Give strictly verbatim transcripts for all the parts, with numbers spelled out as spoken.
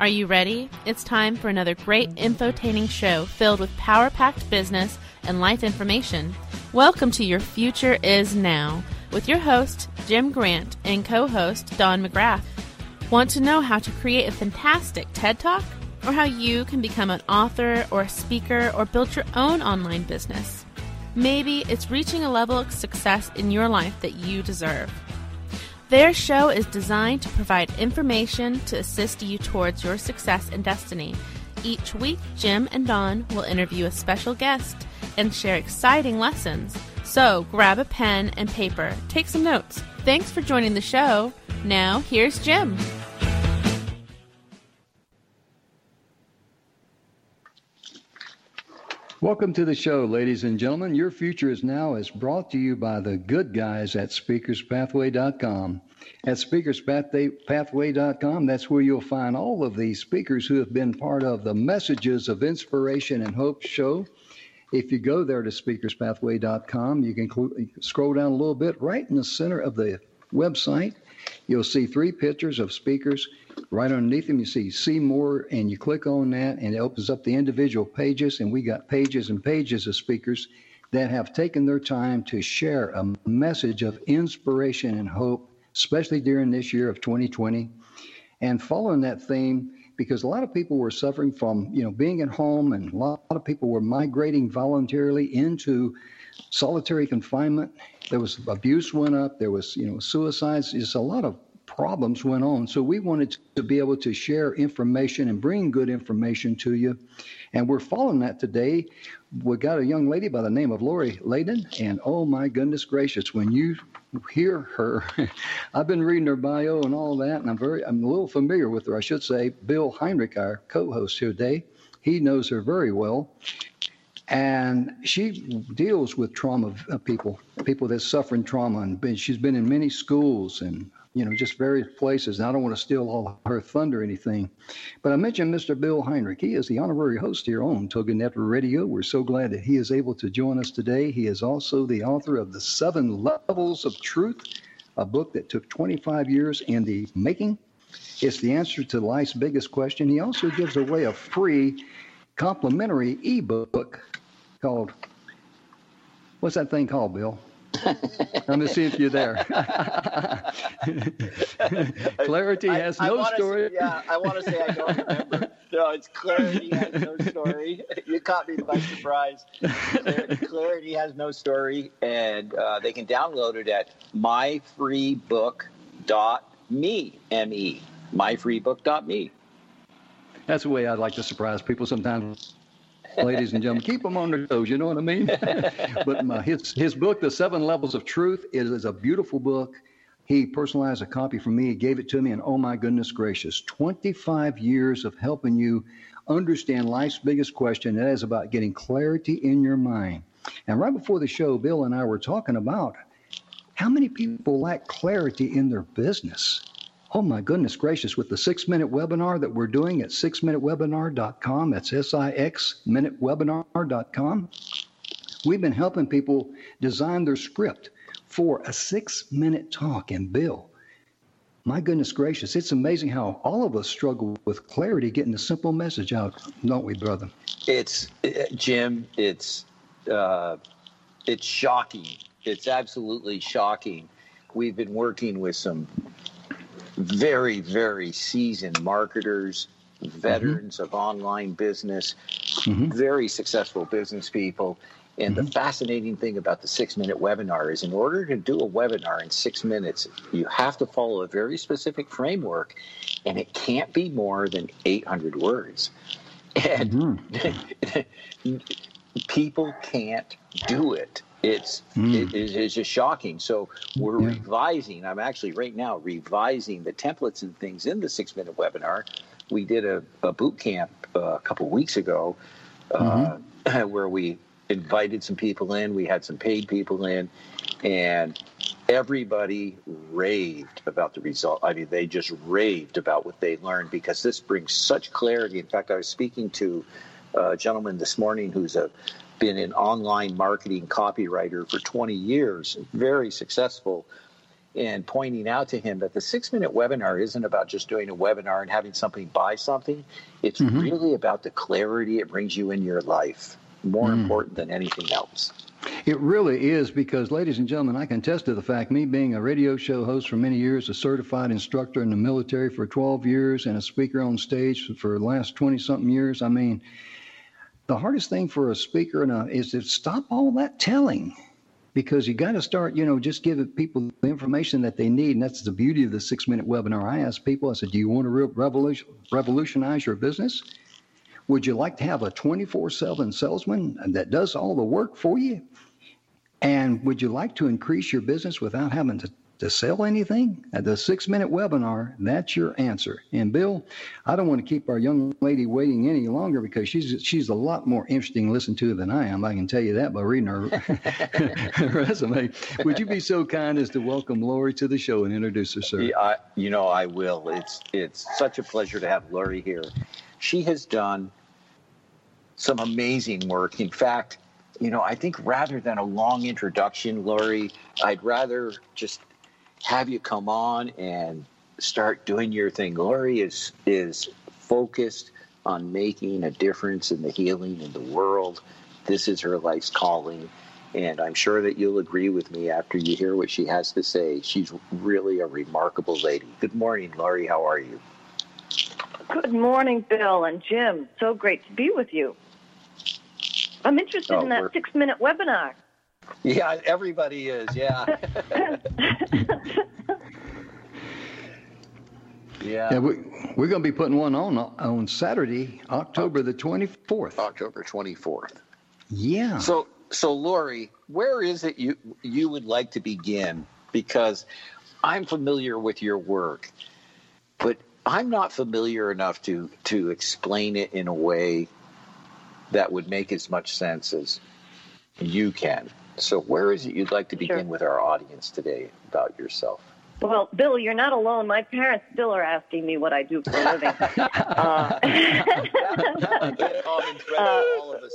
Are you ready? It's time for another great infotaining show filled with power-packed business and life information. Welcome to Your Future Is Now with your host, Jim Grant, and co-host, Don McGrath. Want to know how to create a fantastic TED Talk? Or how you can become an author or a speaker or build your own online business? Maybe it's reaching a level of success in your life that you deserve. Their show is designed to provide information to assist you towards your success and destiny. Each week, Jim and Don will interview a special guest and share exciting lessons. So grab a pen and paper, take some notes. Thanks for joining the show. Now, here's Jim. Welcome to the show, ladies and gentlemen. Your Future Is Now is brought to you by the good guys at speakers pathway dot com. At speakers pathway dot com, that's where you'll find all of these speakers who have been part of the Messages of Inspiration and Hope show. If you go there to speakers pathway dot com, you can cl- scroll down a little bit. Right in the center of the website, you'll see three pictures of speakers. Right underneath them, you see See More, and you click on that, and it opens up the individual pages, and we got pages and pages of speakers that have taken their time to share a message of inspiration and hope, especially during this year of twenty twenty. And following that theme, because a lot of people were suffering from, you know, being at home, and a lot of people were migrating voluntarily into solitary confinement. There was abuse went up. There was, you know, suicides. Just a lot of problems went on. So we wanted to be able to share information and bring good information to you. And we're following that today. We got a young lady by the name of Lori Layden. And oh my goodness gracious, when you hear her, I've been reading her bio and all that, and I'm very, I'm a little familiar with her, I should say. Bill Heinrich, our co-host here today, he knows her very well. And she deals with trauma people, people that suffer in trauma. And she's been in many schools and, you know, just various places. And I don't want to steal all her thunder or anything. But I mentioned Mister Bill Heinrich. He is the honorary host here on Toga Network Radio. We're so glad that he is able to join us today. He is also the author of The Seven Levels of Truth, a book that took twenty-five years in the making. It's the answer to life's biggest question. He also gives away a free complimentary ebook called, what's that thing called, Bill? I'm going to see if you're there. Clarity has I, I no story. Say, yeah, I want to say I don't remember. No, it's Clarity Has No Story. You caught me by surprise. Clarity Has No Story, and uh, they can download it at my free book dot me, M E, my free book dot me. That's the way I'd like to surprise people sometimes. Ladies and gentlemen, keep them on their toes, you know what I mean? But my, his his book, The Seven Levels of Truth, is, is a beautiful book. He personalized a copy for me. He gave it to me, and oh my goodness gracious, twenty-five years of helping you understand life's biggest question. That is about getting clarity in your mind. And right before the show, Bill and I were talking about how many people lack clarity in their business. Oh, my goodness gracious, with the six-minute webinar that we're doing at six minute webinar dot com, that's S I X minute webinar dot com, we've been helping people design their script for a six-minute talk. And Bill, my goodness gracious, it's amazing how all of us struggle with clarity getting a simple message out, don't we, brother? It's, Jim, it's, uh, it's shocking. It's absolutely shocking. We've been working with some very, very seasoned marketers, veterans mm-hmm. of online business, mm-hmm. very successful business people. And mm-hmm. the fascinating thing about the six-minute webinar is in order to do a webinar in six minutes, you have to follow a very specific framework, and it can't be more than eight hundred words. And mm-hmm. people can't do it. It's mm. it, it's just shocking. So we're yeah. revising. I'm actually right now revising the templates and things in the six-minute webinar. We did a, a boot camp uh, a couple weeks ago uh, mm-hmm. where we invited some people in. We had some paid people in, and everybody raved about the result. I mean, they just raved about what they learned because this brings such clarity. In fact, I was speaking to a gentleman this morning who's a been an online marketing copywriter for twenty years, very successful. and pointing out to him that the six-minute webinar isn't about just doing a webinar and having somebody buy something. It's mm-hmm. really about the clarity it brings you in your life, more mm. important than anything else. It really is, because, ladies and gentlemen, I can attest to the fact, me being a radio show host for many years, a certified instructor in the military for twelve years, and a speaker on stage for the last twenty-something years, I mean, the hardest thing for a speaker and a, is to stop all that telling, because you got to start, you know, just giving people the information that they need, and that's the beauty of the six-minute webinar. I ask people, I said, do you want to revolution, revolutionize your business? Would you like to have a twenty-four seven salesman that does all the work for you? And would you like to increase your business without having to, to sell anything? At the six-minute webinar, that's your answer. And, Bill, I don't want to keep our young lady waiting any longer, because she's she's a lot more interesting to listen to than I am. I can tell you that by reading her resume. Would you be so kind as to welcome Lori to the show and introduce her, sir? Yeah, I, you know, I will. It's It's such a pleasure to have Lori here. She has done some amazing work. In fact, you know, I think rather than a long introduction, Lori, I'd rather just have you come on and start doing your thing. Lori is is focused on making a difference in the healing in the world. This is her life's calling, and I'm sure that you'll agree with me after you hear what she has to say. She's really a remarkable lady. Good morning, Lori. How are you? Good morning, Bill and Jim. So great to be with you. I'm interested oh, in that six-minute webinar. Yeah, everybody is, yeah. yeah. yeah we, we're going to be putting one on on Saturday, October the twenty-fourth. October twenty-fourth. Yeah. So, so Lori, where is it you you would like to begin? Because I'm familiar with your work, but I'm not familiar enough to to explain it in a way that would make as much sense as you can. So where is it you'd like to begin sure. with our audience today about yourself? Well, Bill, you're not alone. My parents still are asking me what I do for a living. uh, common thread uh, all of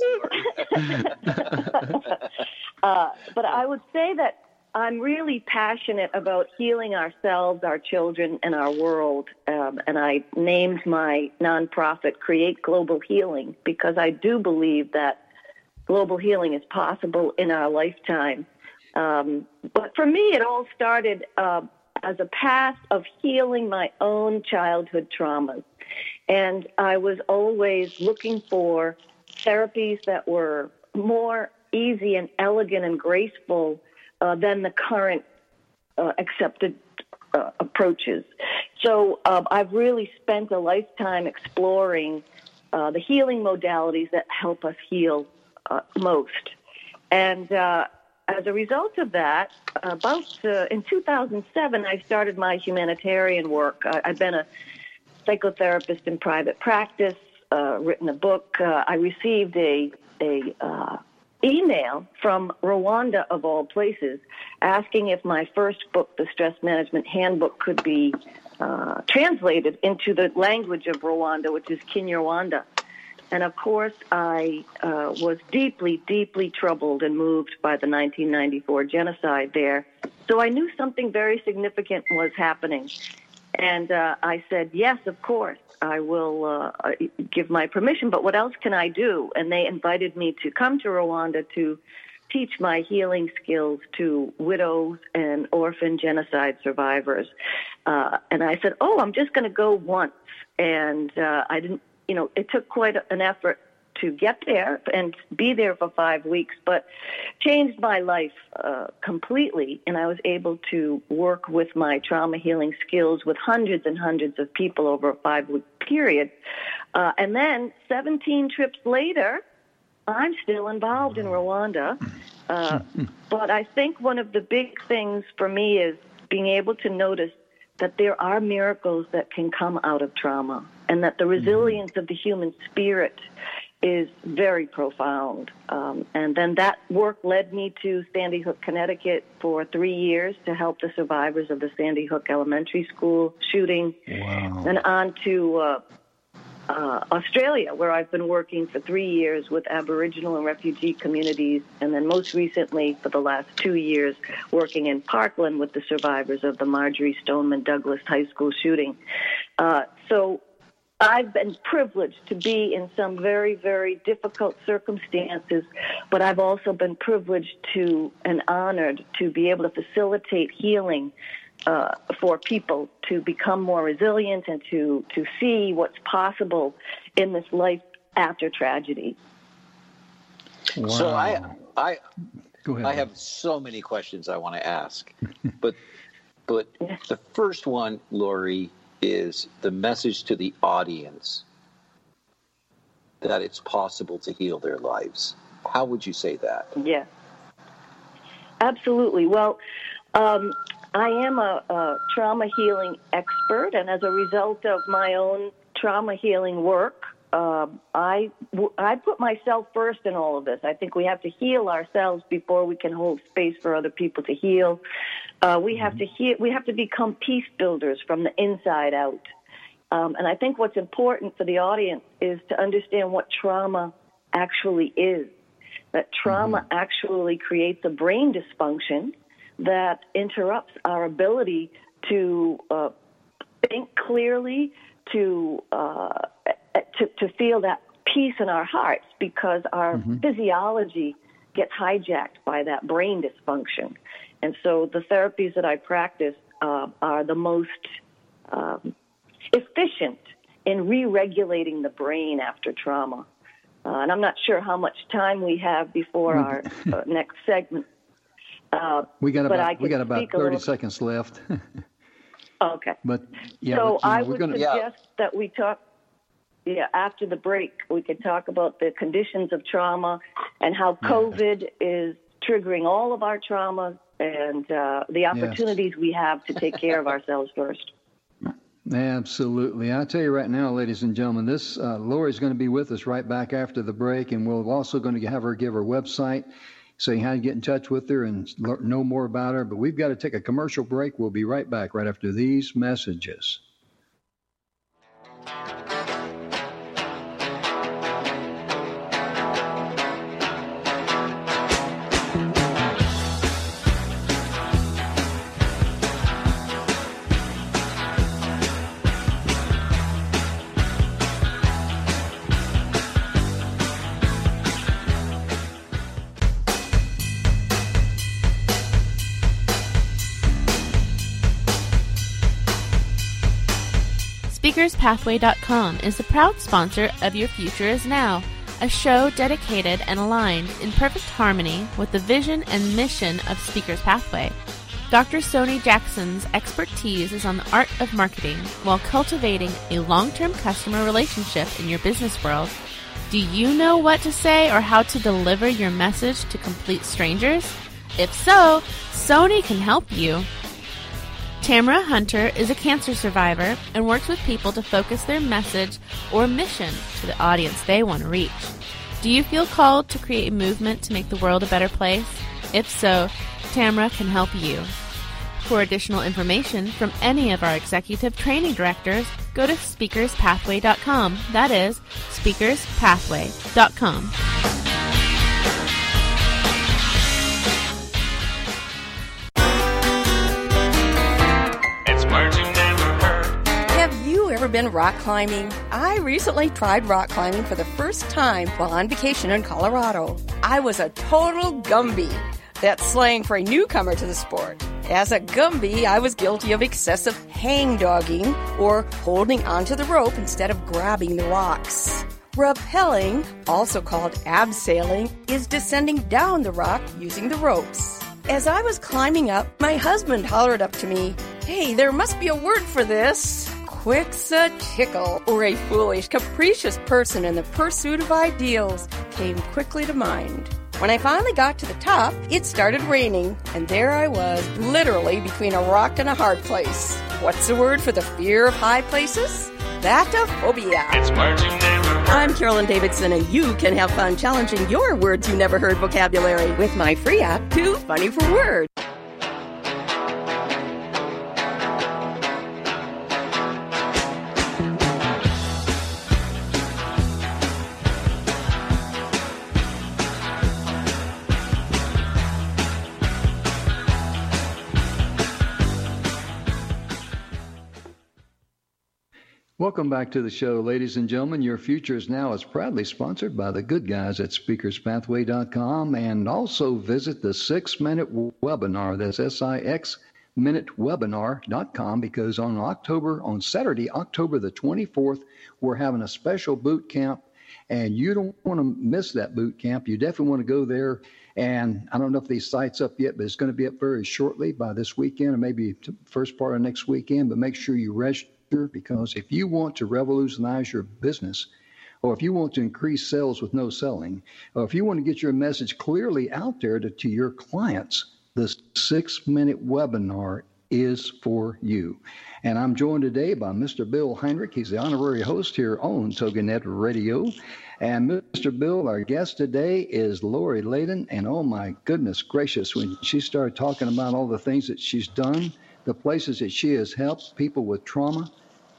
us. uh, but I would say that I'm really passionate about healing ourselves, our children, and our world. Um, and I named my nonprofit Create Global Healing, because I do believe that global healing is possible in our lifetime. Um, but for me, it all started uh, as a path of healing my own childhood traumas. And I was always looking for therapies that were more easy and elegant and graceful Uh, than the current uh, accepted uh, approaches. So um, I've really spent a lifetime exploring uh, the healing modalities that help us heal uh, most. And uh, as a result of that, about uh, in two thousand seven, I started my humanitarian work. I, I've been a psychotherapist in private practice, uh, written a book. Uh, I received a a uh, email from Rwanda, of all places, asking if my first book, The Stress Management Handbook, could be uh, translated into the language of Rwanda, which is Kinyarwanda. And of course, I uh, was deeply, deeply troubled and moved by the nineteen ninety-four genocide there. So I knew something very significant was happening. And uh, I said, yes, of course, I will uh, give my permission, but what else can I do? And they invited me to come to Rwanda to teach my healing skills to widows and orphan genocide survivors. Uh, and I said, oh, I'm just going to go once. And uh, I didn't, you know, it took quite an effort to get there and be there for five weeks, but changed my life uh, completely. And I was able to work with my trauma healing skills with hundreds and hundreds of people over a five-week period. Uh, and then seventeen trips later, I'm still involved in Rwanda. Uh, but I think one of the big things for me is being able to notice that there are miracles that can come out of trauma, and that the resilience of the human spirit is very profound. Um, and then that work led me to Sandy Hook, Connecticut for three years to help the survivors of the Sandy Hook Elementary School shooting. Wow. And on to uh, uh, Australia, where I've been working for three years with Aboriginal and refugee communities, and then most recently for the last two years working in Parkland with the survivors of the Marjorie Stoneman Douglas High School shooting. Uh, so I've been privileged to be in some very, very difficult circumstances, but I've also been privileged to and honored to be able to facilitate healing uh, for people to become more resilient and to, to see what's possible in this life after tragedy. Wow. So I, I, Go ahead. I have so many questions I want to ask, but, but the first one, Lori, is the message to the audience that it's possible to heal their lives. How would you say that? Yeah, absolutely. Well, um, I am a, a trauma healing expert, and as a result of my own trauma healing work, uh, I, I put myself first in all of this. I think we have to heal ourselves before we can hold space for other people to heal. Uh, we have to heal, we have to become peace builders from the inside out. Um, and I think what's important for the audience is to understand what trauma actually is. That trauma mm-hmm. actually creates a brain dysfunction that interrupts our ability to uh, think clearly, to, uh, to to feel that peace in our hearts, because our mm-hmm. physiology gets hijacked by that brain dysfunction. And so the therapies that I practice uh, are the most um, efficient in re-regulating the brain after trauma. Uh, and I'm not sure how much time we have before our uh, next segment. Uh, we got but I about we got about thirty little... seconds left. Okay. But yeah, so but, you know, I we're would gonna... suggest yeah. that we talk. Yeah, after the break, we could talk about the conditions of trauma and how COVID yeah. is triggering all of our traumas and uh, the opportunities yes. we have to take care of ourselves first. Absolutely. I tell you right now, ladies and gentlemen, this uh, Lori's going to be with us right back after the break, and we're also going to have her give her website, saying how to get in touch with her and know more about her. But we've got to take a commercial break. We'll be right back right after these messages. Speakers Pathway dot com is the proud sponsor of Your Future Is Now, a show dedicated and aligned in perfect harmony with the vision and mission of Speakers Pathway. Doctor Sony Jackson's expertise is on the art of marketing while cultivating a long-term customer relationship in your business world. Do you know what to say or how to deliver your message to complete strangers? If so, Sony can help you. Tamara Hunter is a cancer survivor and works with people to focus their message or mission to the audience they want to reach. Do you feel called to create a movement to make the world a better place? If so, Tamara can help you. For additional information from any of our executive training directors, go to Speakers Pathway dot com. That is, Speakers Pathway dot com. Ever been rock climbing? I recently tried rock climbing for the first time while on vacation in Colorado. I was a total Gumby. That's slang for a newcomer to the sport. As a Gumby, I was guilty of excessive hang-dogging, or holding onto the rope instead of grabbing the rocks. Rappelling, also called abseiling, is descending down the rock using the ropes. As I was climbing up, my husband hollered up to me, "Hey, there must be a word for this." Quixotical, or a foolish, capricious person in the pursuit of ideals, came quickly to mind. When I finally got to the top, it started raining, and there I was, literally between a rock and a hard place. What's the word for the fear of high places? Batophobia. It's words you never heard. I'm Carolyn Davidson, and you can have fun challenging your words you never heard vocabulary with my free app, Too Funny for Words. Welcome back to the show, ladies and gentlemen. Your Future is Now is proudly sponsored by the good guys at speakers pathway dot com, and also visit the six minute webinar. That's S I X minute webinar dot com, because on October, on Saturday, October the twenty-fourth, we're having a special boot camp, and you don't want to miss that boot camp. You definitely want to go there. And I don't know if these sites up yet, but it's going to be up very shortly by this weekend, or maybe first part of next weekend. But make sure you register, because if you want to revolutionize your business, or if you want to increase sales with no selling, or if you want to get your message clearly out there to, to your clients, the six-minute webinar is for you. And I'm joined today by Mister Bill Heinrich. He's the honorary host here on TogiNet Radio. And Mister Bill, our guest today is Lori Layden. And oh my goodness gracious, when she started talking about all the things that she's done, the places that she has helped people with trauma,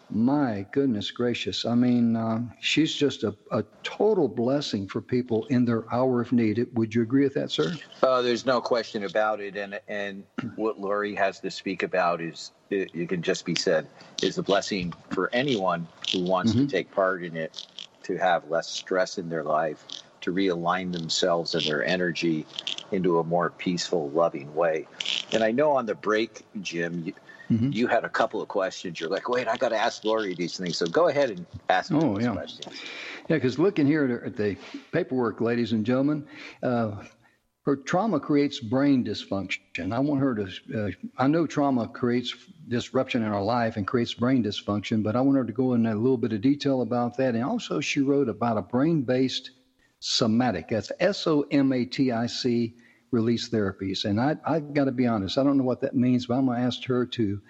my goodness gracious. I mean, uh, she's just a, a total blessing for people in their hour of need. Would you agree with that, sir? Uh, there's no question about it. And and what Lori has to speak about is, it, it can just be said, is a blessing for anyone who wants mm-hmm. to take part in it, to have less stress in their life, to realign themselves and their energy into a more peaceful, loving way. And I know on the break, Jim, you, mm-hmm. you had a couple of questions. You're like, wait, I got to ask Lori these things. So go ahead and ask me oh, these yeah. questions. Yeah, because looking here at the paperwork, ladies and gentlemen, uh, her trauma creates brain dysfunction. I want her to, uh, I know trauma creates disruption in our life and creates brain dysfunction, but I want her to go in a little bit of detail about that. And also she wrote about a brain-based somatic, that's S O M A T I C, release therapies. And I, I've got to be honest, I don't know what that means, but I'm going to ask her to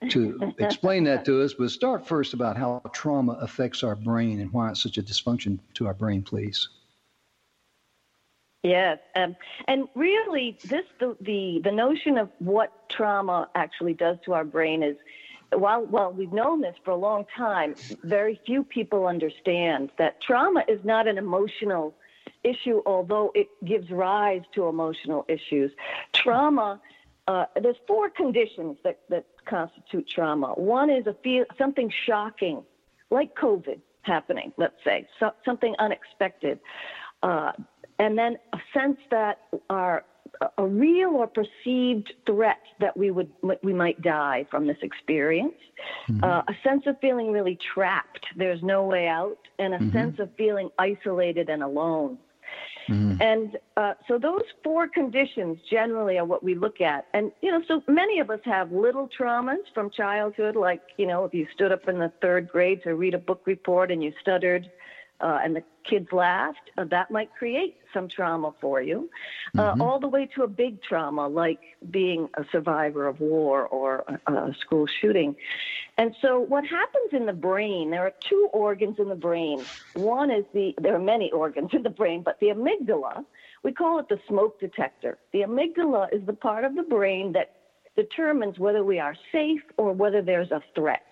to explain that to us. But start first about how trauma affects our brain and why it's such a dysfunction to our brain, please. Yes, um, and really, this the, the the notion of what trauma actually does to our brain is, while while we've known this for a long time, very few people understand that trauma is not an emotional issue, although it gives rise to emotional issues. Trauma, uh, there's four conditions that, that constitute trauma. One is a feel something shocking, like COVID happening, let's say, so, something unexpected. Uh, And then a sense that our a real or perceived threat that we would we might die from this experience, mm-hmm. uh, a sense of feeling really trapped, there's no way out, and a mm-hmm. sense of feeling isolated and alone. Mm-hmm. And uh, so those four conditions generally are what we look at. And, you know, so many of us have little traumas from childhood, like, you know, if you stood up in the third grade to read a book report and you stuttered, Uh, and the kids laughed, uh, that might create some trauma for you, uh, mm-hmm. all the way to a big trauma like being a survivor of war or a, a school shooting. And so what happens in the brain, there are two organs in the brain. One is the, there are many organs in the brain, but the amygdala, we call it the smoke detector. The amygdala is the part of the brain that determines whether we are safe or whether there's a threat.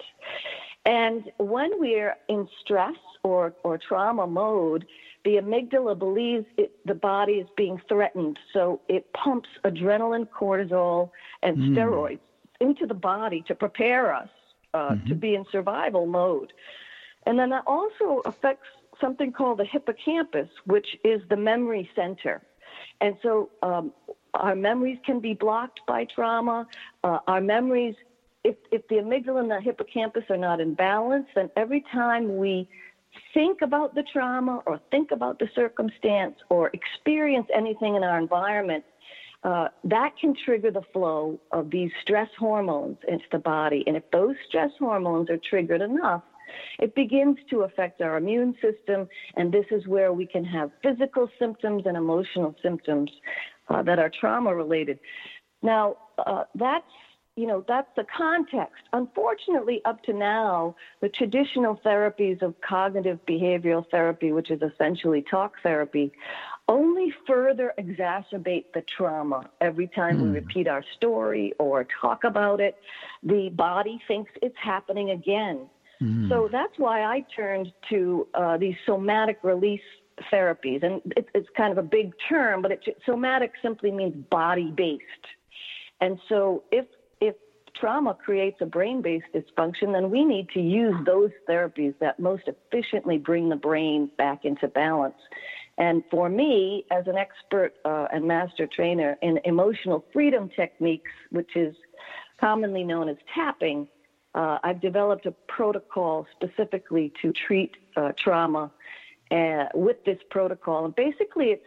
And when we're in stress or, or trauma mode, the amygdala believes it, the body is being threatened. So it pumps adrenaline, cortisol, and mm. steroids into the body to prepare us uh, mm-hmm. to be in survival mode. And then that also affects something called the hippocampus, which is the memory center. And so um, our memories can be blocked by trauma. Uh, our memories If, if the amygdala and the hippocampus are not in balance, then every time we think about the trauma or think about the circumstance or experience anything in our environment, uh, that can trigger the flow of these stress hormones into the body. And if those stress hormones are triggered enough, it begins to affect our immune system, and this is where we can have physical symptoms and emotional symptoms uh, that are trauma-related. Now, uh, that's You know, that's the context. Unfortunately, up to now, the traditional therapies of cognitive behavioral therapy, which is essentially talk therapy, only further exacerbate the trauma. Every time mm. we repeat our story or talk about it, the body thinks it's happening again. Mm. So that's why I turned to uh, these somatic release therapies. And it, it's kind of a big term, but it, somatic simply means body-based. And so if trauma creates a brain-based dysfunction, then we need to use those therapies that most efficiently bring the brain back into balance. And for me, as an expert uh, and master trainer in emotional freedom techniques, which is commonly known as tapping, uh, I've developed a protocol specifically to treat uh, trauma uh, with this protocol. And basically it's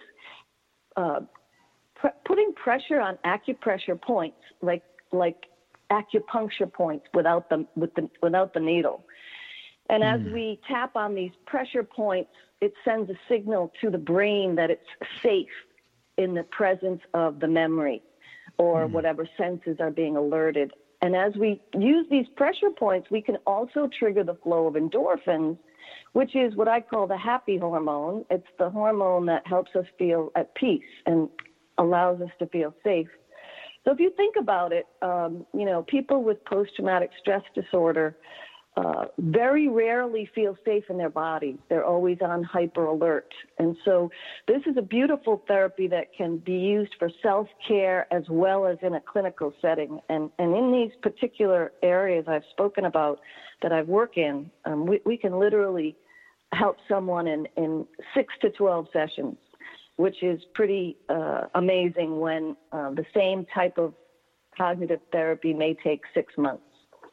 uh, pr- putting pressure on acupressure points, like like acupuncture points without the, with the, without the needle. And mm. as we tap on these pressure points, it sends a signal to the brain that it's safe in the presence of the memory or mm. whatever senses are being alerted. And as we use these pressure points, we can also trigger the flow of endorphins, which is what I call the happy hormone. It's the hormone that helps us feel at peace and allows us to feel safe. So if you think about it, um, you know, people with post-traumatic stress disorder uh, very rarely feel safe in their bodies. They're always on hyper alert. And so this is a beautiful therapy that can be used for self-care as well as in a clinical setting. And, and in these particular areas I've spoken about that I work in, um, we, we can literally help someone in, in six to twelve sessions, which is pretty uh, amazing when uh, the same type of cognitive therapy may take six months.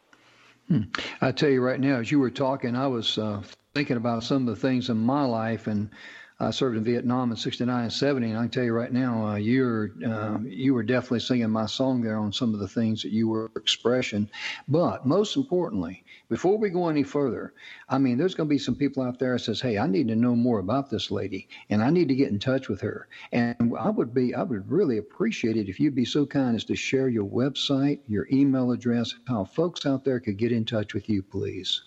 Hmm. I tell you right now, as you were talking, I was uh, thinking about some of the things in my life, and I served in Vietnam in sixty-nine and seventy, and I can tell you right now, uh, you're, uh, you were definitely singing my song there on some of the things that you were expressing. But most importantly, before we go any further, I mean, there's going to be some people out there that says, hey, I need to know more about this lady, and I need to get in touch with her. And I would be, I would really appreciate it if you'd be so kind as to share your website, your email address, how folks out there could get in touch with you, please.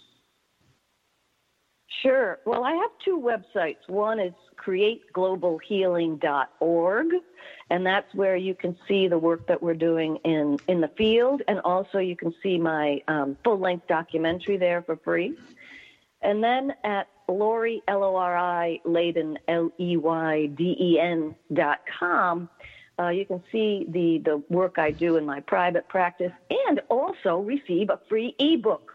Sure. Well, I have two websites. One is create global healing dot org, and that's where you can see the work that we're doing in, in the field, and also you can see my um, full-length documentary there for free. And then at Lori, L O R I, Leyden, L E Y D E N dot com, uh, you can see the, the work I do in my private practice and also receive a free ebook.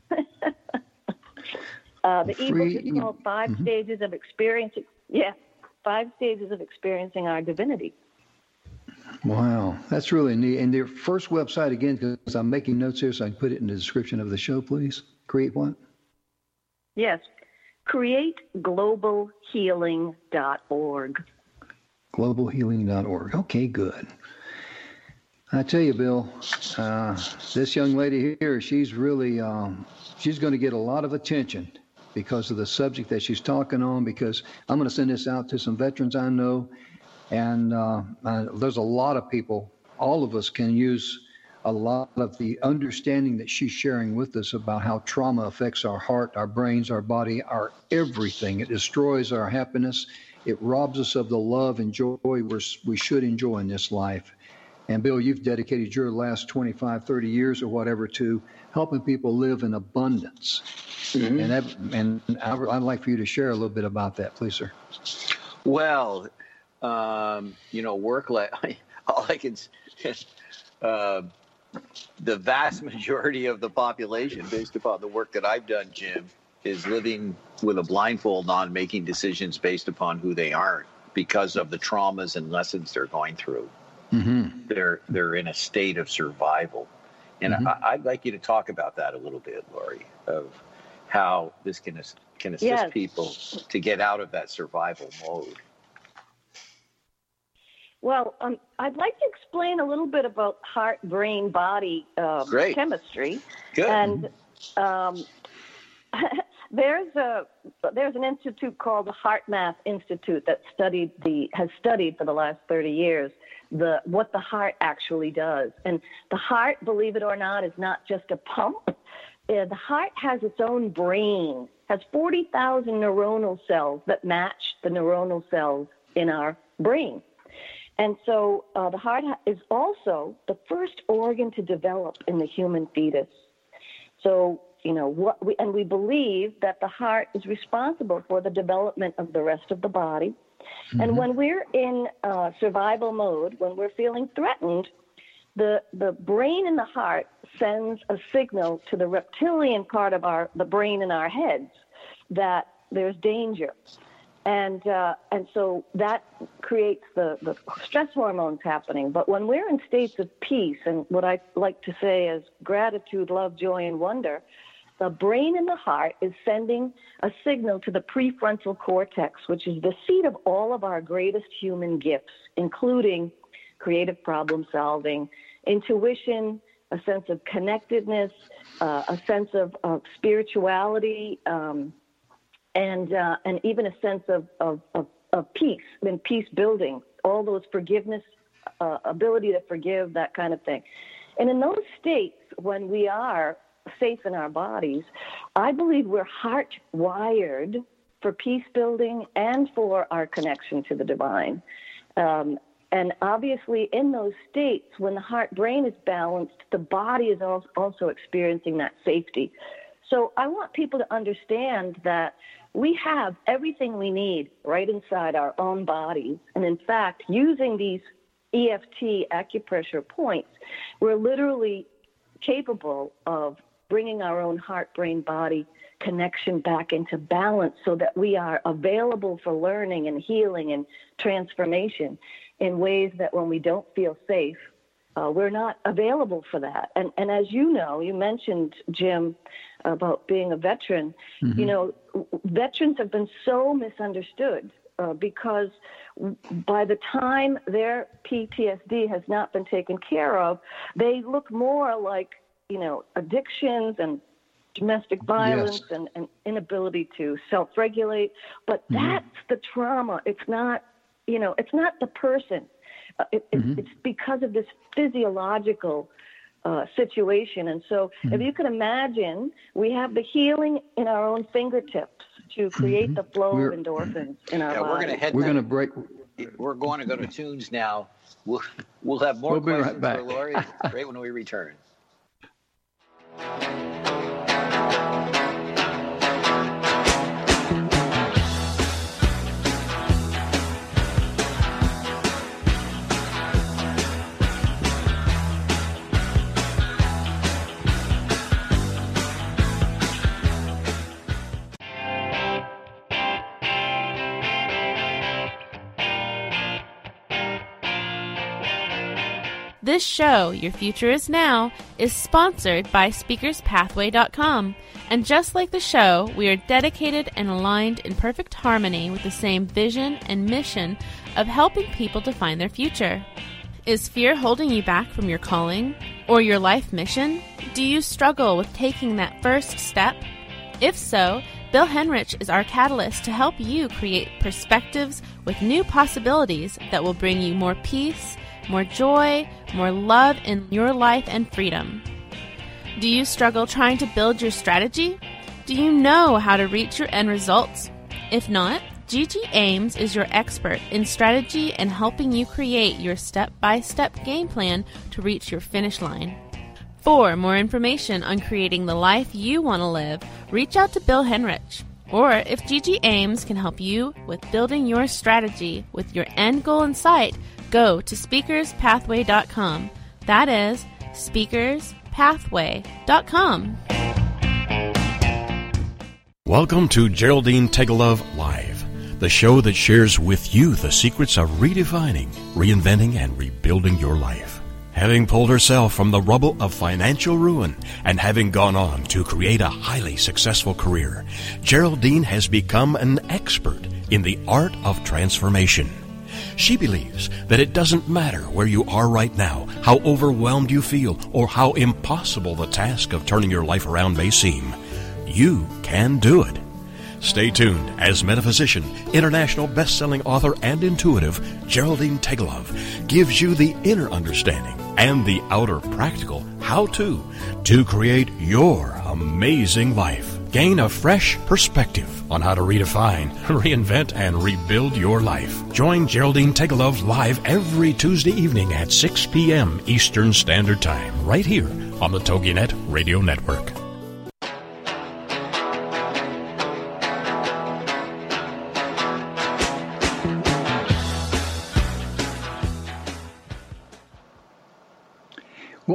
Uh, the Free ebook is called Five mm-hmm. Stages of Experiencing, yeah, Five Stages of Experiencing Our Divinity. Wow, that's really neat. And their first website, again, because I'm making notes here so I can put it in the description of the show, please. Create what? Yes, create global healing dot org. global healing dot org. Okay, good. I tell you, Bill, uh, this young lady here, she's really, um, she's going to get a lot of attention because of the subject that she's talking on, because I'm going to send this out to some veterans I know, and uh, uh, there's a lot of people, all of us can use a lot of the understanding that she's sharing with us about how trauma affects our heart, our brains, our body, our everything. It destroys our happiness. It robs us of the love and joy we're, we should enjoy in this life. And Bill, you've dedicated your last twenty-five, thirty years or whatever to helping people live in abundance. Mm-hmm. And that, and I'd like for you to share a little bit about that, please, sir. Well, um, you know, work like all I can, uh, the vast majority of the population, based upon the work that I've done, Jim, is living with a blindfold on, making decisions based upon who they aren't because of the traumas and lessons they're going through. Mm-hmm. They're they're in a state of survival, and mm-hmm. I, I'd like you to talk about that a little bit, Lori, of how this can can assist yes. people to get out of that survival mode. Well, um, I'd like to explain a little bit about heart, brain, body um, chemistry. Good. And um, there's a there's an institute called the HeartMath Institute that studied the has studied for the last thirty years the what the heart actually does. And the heart, believe it or not, is not just a pump. Uh, the heart has its own brain, has forty thousand neuronal cells that match the neuronal cells in our brain. And so uh, the heart is also the first organ to develop in the human fetus. So, you know, what we, and we believe that the heart is responsible for the development of the rest of the body. Mm-hmm. And when we're in uh, survival mode, when we're feeling threatened, the, the brain and the heart sends a signal to the reptilian part of our the brain in our heads that there's danger. And uh, and so that creates the, the stress hormones happening. But when we're in states of peace, and what I like to say is gratitude, love, joy, and wonder, the brain and the heart is sending a signal to the prefrontal cortex, which is the seat of all of our greatest human gifts, including creative problem solving, intuition, a sense of connectedness, uh, a sense of, of spirituality, um, and uh, and even a sense of, of, of, of peace and peace building, all those forgiveness, uh, ability to forgive, that kind of thing. And in those states, when we are safe in our bodies, I believe we're heart-wired for peace building and for our connection to the divine. Um, and obviously in those states, when the heart-brain is balanced, the body is also experiencing that safety. So I want people to understand that we have everything we need right inside our own bodies. And in fact, using these E F T acupressure points, we're literally capable of bringing our own heart, brain, body connection back into balance so that we are available for learning and healing and transformation in ways that when we don't feel safe, uh, we're not available for that. And, and as you know, you mentioned, Jim, about being a veteran. Mm-hmm. You know, veterans have been so misunderstood uh, because by the time their P T S D has not been taken care of, they look more like, you know, addictions and domestic violence yes. and, and inability to self-regulate. But mm-hmm. that's the trauma. It's not, you know, it's not the person. Uh, it, mm-hmm. it, it's because of this physiological uh, situation. And so mm-hmm. if you can imagine, we have the healing in our own fingertips to create mm-hmm. the flow we're, of endorphins in our yeah, body. We're going to head. We're going to break. We're going to go to tunes now. We'll, we'll have more we'll questions right back. for Lori right when we return. This show, Your Future Is Now, is sponsored by Speakers Pathway dot com. And just like the show, we are dedicated and aligned in perfect harmony with the same vision and mission of helping people to find their future. Is fear holding you back from your calling or your life mission? Do you struggle with taking that first step? If so, Bill Henrich is our catalyst to help you create perspectives with new possibilities that will bring you more peace, more joy, more love in your life and freedom. Do you struggle trying to build your strategy? Do you know how to reach your end results? If not, Gigi Ames is your expert in strategy and helping you create your step-by-step game plan to reach your finish line. For more information on creating the life you want to live, reach out to Bill Henrich. Or if Gigi Ames can help you with building your strategy with your end goal in sight, go to Speakers Pathway dot com. That is Speakers Pathway dot com. Welcome to Geraldine Tegelov Live, the show that shares with you the secrets of redefining, reinventing, and rebuilding your life. Having pulled herself from the rubble of financial ruin and having gone on to create a highly successful career, Geraldine has become an expert in the art of transformation. She believes that it doesn't matter where you are right now, how overwhelmed you feel, or how impossible the task of turning your life around may seem. You can do it. Stay tuned as metaphysician, international best-selling author, and intuitive Geraldine Tegelov gives you the inner understanding and the outer practical how-to to create your amazing life. Gain a fresh perspective on how to redefine, reinvent, and rebuild your life. Join Geraldine Tegelov live every Tuesday evening at six p.m. Eastern Standard Time, right here on the TogiNet Radio Network.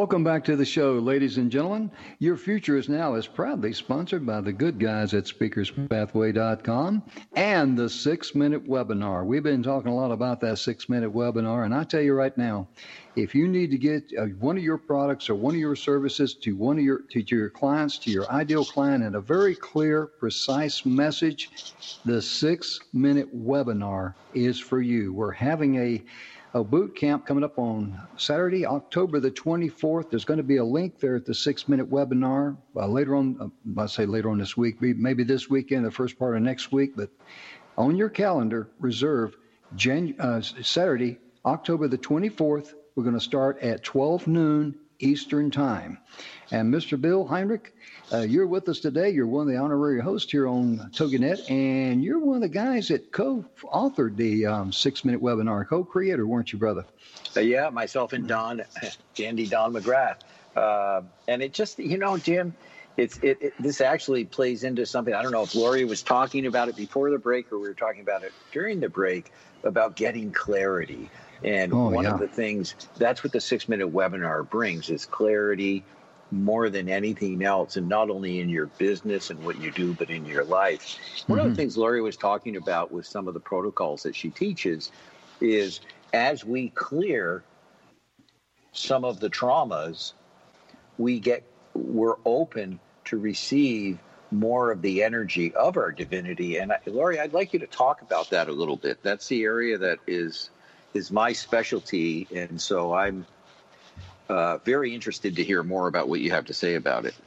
Welcome back to the show, ladies and gentlemen. Your Future is Now is proudly sponsored by the good guys at speakers pathway dot com and the six-minute webinar. We've been talking a lot about that six-minute webinar, and I tell you right now, if you need to get uh, one of your products or one of your services to one of your to your clients, to your ideal client, in a very clear, precise message, the six-minute webinar is for you. We're having a A boot camp coming up on Saturday, October the twenty-fourth. There's going to be a link there at the six-minute webinar uh, later on. Uh, I say later on this week, maybe this weekend, the first part of next week. But on your calendar, reserve Jan- uh, Saturday, October the twenty-fourth. We're going to start at twelve noon Eastern Time. And Mister Bill Heinrich, uh, you're with us today. You're one of the honorary hosts here on TogiNet, and you're one of the guys that co-authored the um, six-minute webinar, co-creator, weren't you, brother? Uh, yeah, myself and Don, Dandy Don McGrath. Uh, and it just, you know, Jim, it's it, it. This actually plays into something. I don't know if Lori was talking about it before the break or we were talking about it during the break about getting clarity. And oh, one yeah. of the things, that's what the six-minute webinar brings, is clarity more than anything else, and not only in your business and what you do, but in your life. One mm-hmm. of the things Lori was talking about with some of the protocols that she teaches is as we clear some of the traumas, we get, we're open to receive more of the energy of our divinity. And I, Lori, I'd like you to talk about that a little bit. That's the area that is is my specialty, and so I'm uh, very interested to hear more about what you have to say about it.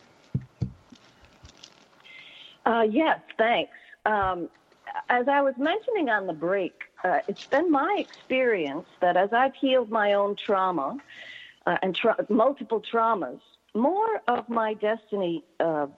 Uh, yes, thanks. Um, as I was mentioning on the break, uh, it's been my experience that as I've healed my own trauma uh, and tra- multiple traumas, more of my destiny uh,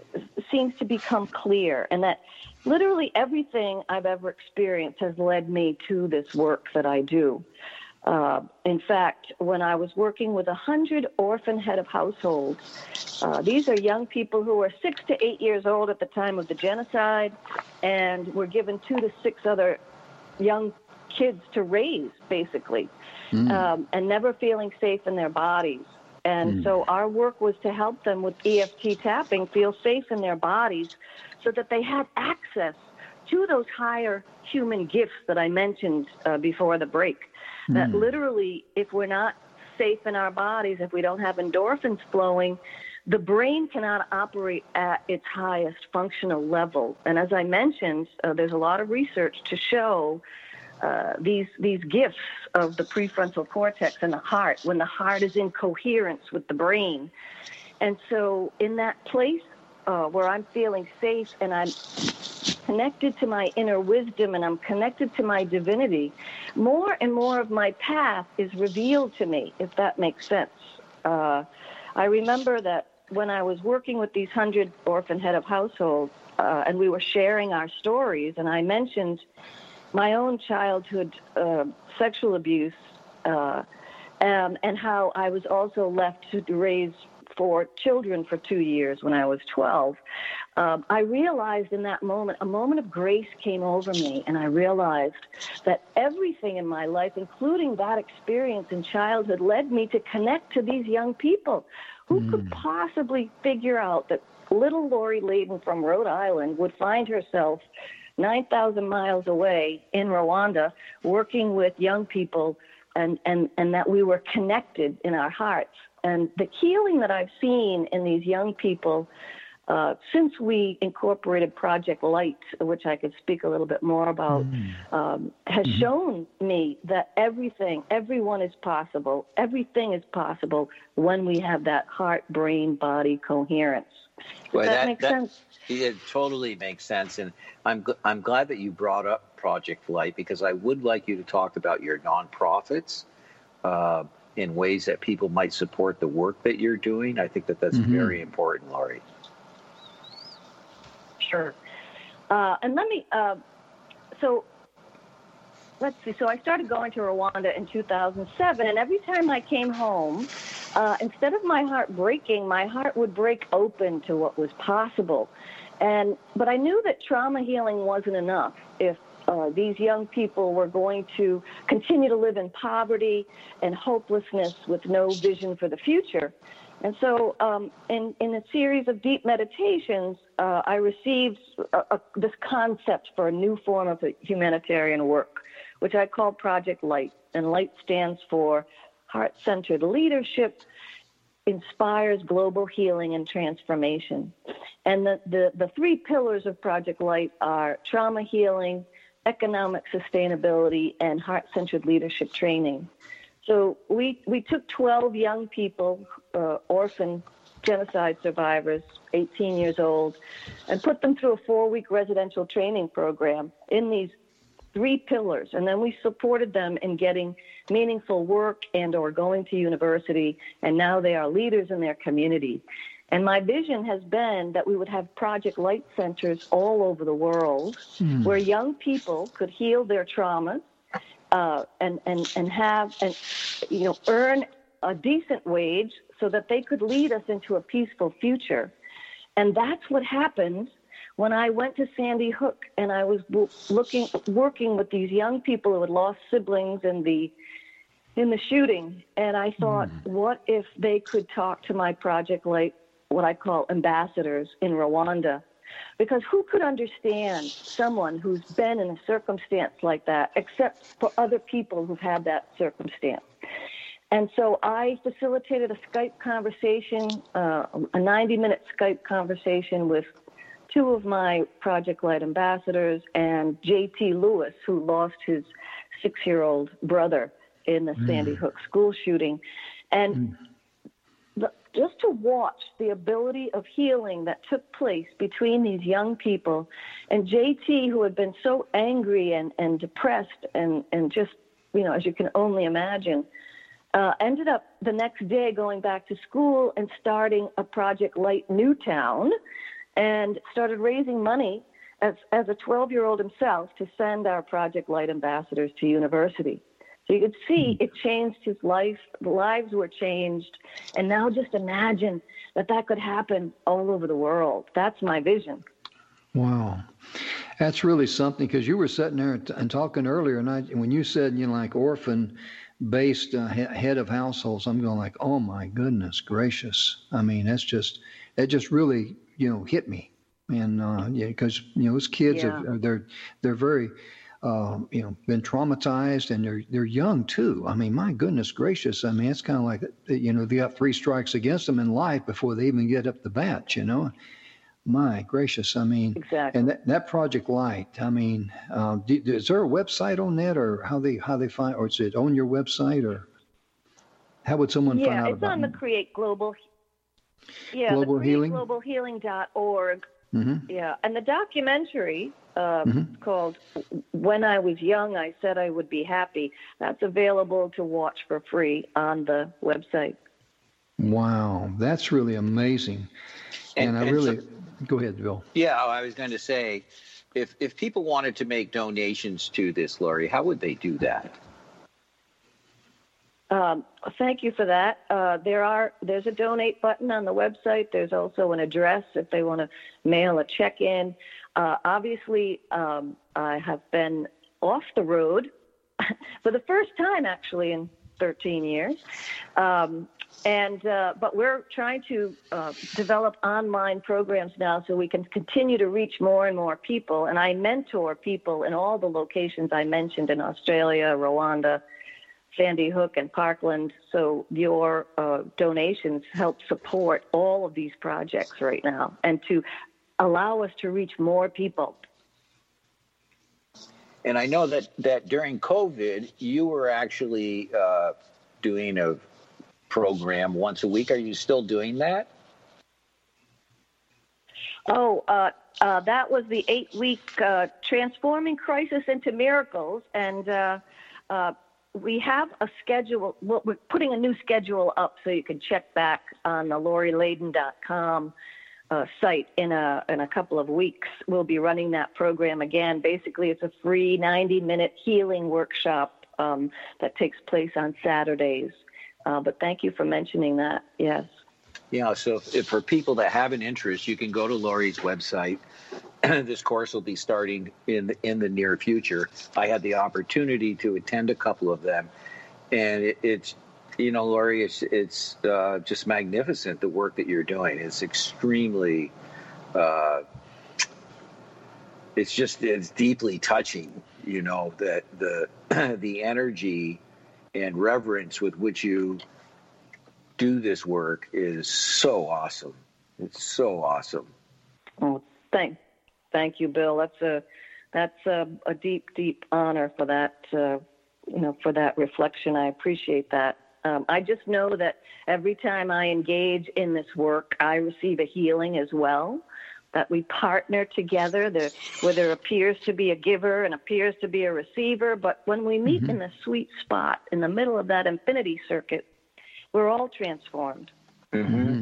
seems to become clear, and that literally everything I've ever experienced has led me to this work that I do. Uh, in fact, when I was working with one hundred orphan head of households, uh, these are young people who were six to eight years old at the time of the genocide and were given two to six other young kids to raise, basically, mm. um, and never feeling safe in their bodies. And mm. so our work was to help them with E F T tapping feel safe in their bodies so that they had access to those higher human gifts that I mentioned uh, before the break. Mm. That literally, if we're not safe in our bodies, if we don't have endorphins flowing, the brain cannot operate at its highest functional level. And as I mentioned, uh, there's a lot of research to show Uh, these these gifts of the prefrontal cortex and the heart, when the heart is in coherence with the brain. And so in that place uh, where I'm feeling safe and I'm connected to my inner wisdom and I'm connected to my divinity, more and more of my path is revealed to me, if that makes sense. Uh, I remember that when I was working with these hundred orphan head of households uh, and we were sharing our stories, and I mentioned my own childhood uh, sexual abuse, uh, um, and how I was also left to raise four children for two years when I was twelve. Um, I realized in that moment, a moment of grace came over me, and I realized that everything in my life, including that experience in childhood, led me to connect to these young people. Who mm. could possibly figure out that little Lori Layden from Rhode Island would find herself nine thousand miles away in Rwanda, working with young people, and, and, and that we were connected in our hearts. And the healing that I've seen in these young people uh, since we incorporated Project Light, which I could speak a little bit more about, mm. um, has mm-hmm. shown me that everything, everyone is possible. Everything is possible when we have that heart-brain-body coherence. Does well, that, that make that, sense? It totally makes sense, and I'm I'm glad that you brought up Project Light, because I would like you to talk about your nonprofits uh, in ways that people might support the work that you're doing. I think that that's mm-hmm. very important, Lori. Sure, uh, and let me. Uh, so let's see. So I started going to Rwanda in two thousand seven, and every time I came home, uh, instead of my heart breaking, my heart would break open to what was possible. And but I knew that trauma healing wasn't enough. If uh, these young people were going to continue to live in poverty and hopelessness with no vision for the future. And so um, in, in a series of deep meditations, uh, I received a, a, this concept for a new form of humanitarian work, which I call Project Light. And Light stands for Heart-Centered Leadership Inspires Global Healing and Transformation. And the, the, the three pillars of Project Light are trauma healing, economic sustainability, and heart-centered leadership training. So we, we took twelve young people, uh, orphan genocide survivors, eighteen years old, and put them through a four-week residential training program in these three pillars. And then we supported them in getting meaningful work and or going to university, and now they are leaders in their community. And my vision has been that we would have Project Light centers all over the world mm. where young people could heal their traumas, Uh, and, and, and have, and, you know, earn a decent wage so that they could lead us into a peaceful future. And that's what happened when I went to Sandy Hook and I was looking, working with these young people who had lost siblings in the, in the shooting. And I thought, mm. what if they could talk to my Project Light, what I call ambassadors in Rwanda? Because who could understand someone who's been in a circumstance like that, except for other people who've had that circumstance? And so I facilitated a Skype conversation, uh, a ninety-minute Skype conversation with two of my Project Light ambassadors and J T Lewis, who lost his six-year-old brother in the mm. Sandy Hook school shooting. And mm. just to watch the ability of healing that took place between these young people, and J T, who had been so angry and, and depressed and, and just, you know, as you can only imagine, uh, ended up the next day going back to school and starting a Project Light Newtown, and started raising money as, as a twelve-year-old himself to send our Project Light ambassadors to university. So you could see it changed his life. The lives were changed. And now just imagine that that could happen all over the world. That's my vision. Wow. That's really something, because you were sitting there and, and talking earlier, and I, when you said, you know, like orphan-based uh, head of households, I'm going like, oh, my goodness gracious. I mean, that's just, that just really, you know, hit me. And, uh, yeah, because, you know, those kids, yeah. are, they're, they're very... Uh, you know, been traumatized, and they're they're young too. I mean, my goodness gracious. I mean, it's kind of like, you know, they got three strikes against them in life before they even get up the bat. You know, my gracious. I mean, exactly. And that, that Project Light. I mean, uh, do, is there a website on that, or how they how they find, or is it on your website, or how would someone yeah, find out about it? Yeah, it's on the Create Global. Yeah, Global the Healing. global healing dot org. Mm-hmm. Yeah, and the documentary uh, mm-hmm. called When I Was Young, I Said I Would Be Happy. That's available to watch for free on the website. Wow, that's really amazing. And, and I and really, so, go ahead, Bill. Yeah, I was going to say, if if people wanted to make donations to this, Lori, how would they do that? Um, thank you for that. Uh, there are there's a donate button on the website. There's also an address if they want to mail a check in. Uh, obviously, um, I have been off the road for the first time, actually, in thirteen years. Um, and uh, but we're trying to uh, develop online programs now so we can continue to reach more and more people. And I mentor people in all the locations I mentioned in Australia, Rwanda, Sandy Hook, and Parkland. So your uh, donations help support all of these projects right now and to allow us to reach more people. And I know that, that during COVID, you were actually uh, doing a program once a week. Are you still doing that? Oh, uh, uh, that was the eight-week uh, Transforming Crisis into Miracles. And uh, uh, we have a schedule. Well, we're putting a new schedule up so you can check back on the lori layden dot com uh, site in a in a couple of weeks. We'll be running that program again. Basically, it's a free ninety-minute healing workshop um, that takes place on Saturdays. Uh, but thank you for mentioning that. Yes. Yeah, so if, if for people that have an interest, you can go to Lori's website, this course will be starting in the, in the near future. I had the opportunity to attend a couple of them, and it, it's, you know, Lori, it's it's uh, just magnificent, the work that you're doing. It's extremely, uh, it's just, it's deeply touching, you know, that the the energy and reverence with which you do this work is so awesome. It's so awesome. Oh, thank, thank you, Bill. That's a that's a, a deep, deep honor for that, uh, you know, for that reflection. I appreciate that. Um, I just know that every time I engage in this work, I receive a healing as well, that we partner together, there, where there appears to be a giver and appears to be a receiver. But when we meet mm-hmm. in the sweet spot, in the middle of that infinity circuit, we're all transformed. Mm-hmm.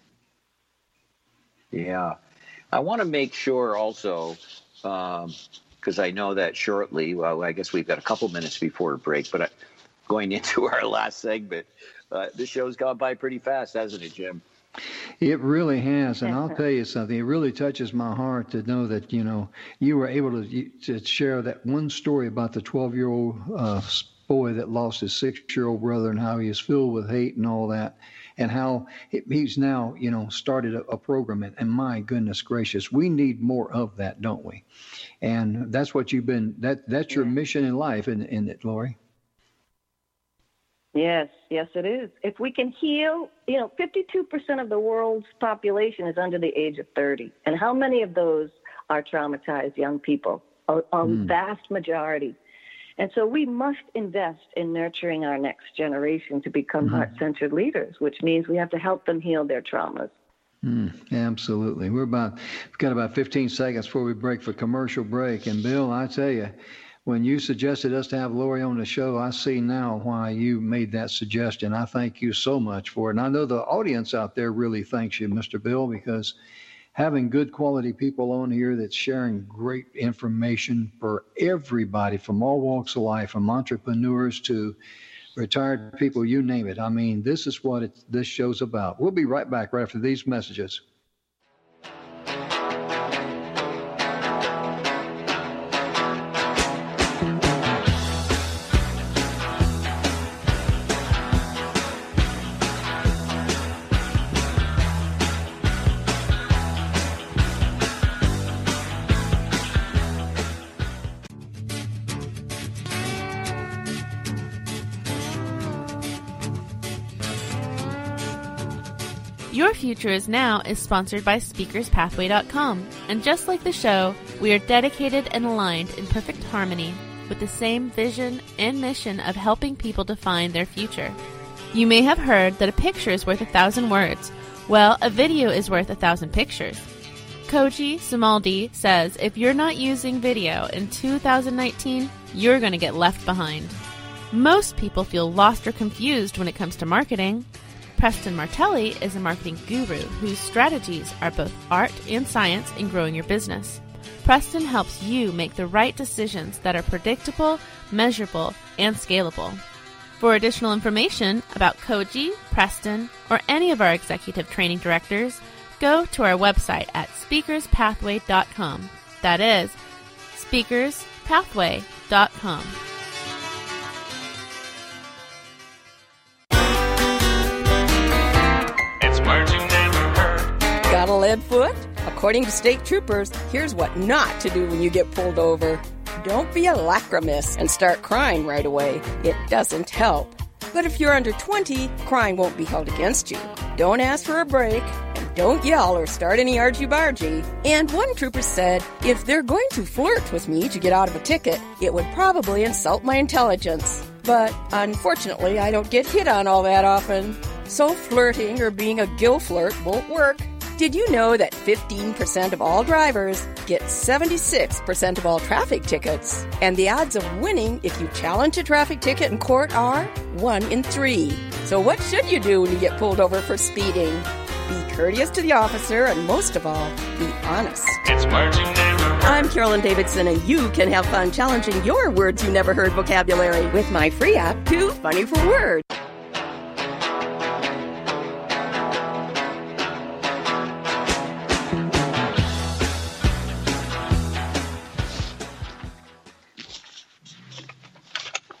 Yeah. I want to make sure also, because um, I know that shortly, well, I guess we've got a couple minutes before a break, but I, going into our last segment, uh, this show's gone by pretty fast, hasn't it, Jim? It really has, and I'll tell you something. It really touches my heart to know that, you know, you were able to, to share that one story about the twelve-year-old uh, boy that lost his six-year-old brother and how he is filled with hate and all that, and how he's now, you know, started a, a program. And, and my goodness gracious, we need more of that, don't we? And that's what you've been, that that's your mission in life, isn't, isn't it, Lori? Yes, yes, it is. If we can heal, you know, fifty-two percent of the world's population is under the age of thirty. And how many of those are traumatized young people? A, a mm. vast majority. And so we must invest in nurturing our next generation to become mm-hmm. heart-centered leaders, which means we have to help them heal their traumas. Mm, absolutely. We're about, we've got about fifteen seconds before we break for commercial break. And Bill, I tell you, when you suggested us to have Lori on the show, I see now why you made that suggestion. I thank you so much for it. And I know the audience out there really thanks you, Mister Bill, because having good quality people on here that's sharing great information for everybody from all walks of life, from entrepreneurs to retired people, you name it. I mean, this is what it, this show's about. We'll be right back right after these messages. Your Future Is Now is sponsored by Speakers Pathway dot com, and just like the show, we are dedicated and aligned in perfect harmony with the same vision and mission of helping people define their future. You may have heard that a picture is worth a thousand words. Well, a video is worth a thousand pictures. Koji Sumaldi says if you're not using video in two thousand nineteen, you're going to get left behind. Most people feel lost or confused when it comes to marketing. Preston Martelli is a marketing guru whose strategies are both art and science in growing your business. Preston helps you make the right decisions that are predictable, measurable, and scalable. For additional information about Koji, Preston, or any of our executive training directors, go to our website at Speakers Pathway dot com. That is Speakers Pathway dot com. Got a lead foot? According to state troopers, here's what not to do when you get pulled over. Don't be a lachrymous and start crying right away. It doesn't help. But if you're under twenty, crying won't be held against you. Don't ask for a break, and don't yell or start any argy-bargy. And one trooper said, if they're going to flirt with me to get out of a ticket, it would probably insult my intelligence. But unfortunately, I don't get hit on all that often. So flirting or being a gill flirt won't work. Did you know that fifteen percent of all drivers get seventy-six percent of all traffic tickets? And the odds of winning if you challenge a traffic ticket in court are one in three. So what should you do when you get pulled over for speeding? Be courteous to the officer, and most of all, be honest. It's words you never heard. I'm Carolyn Davidson, and you can have fun challenging your words you never heard vocabulary with my free app, Too Funny for Words.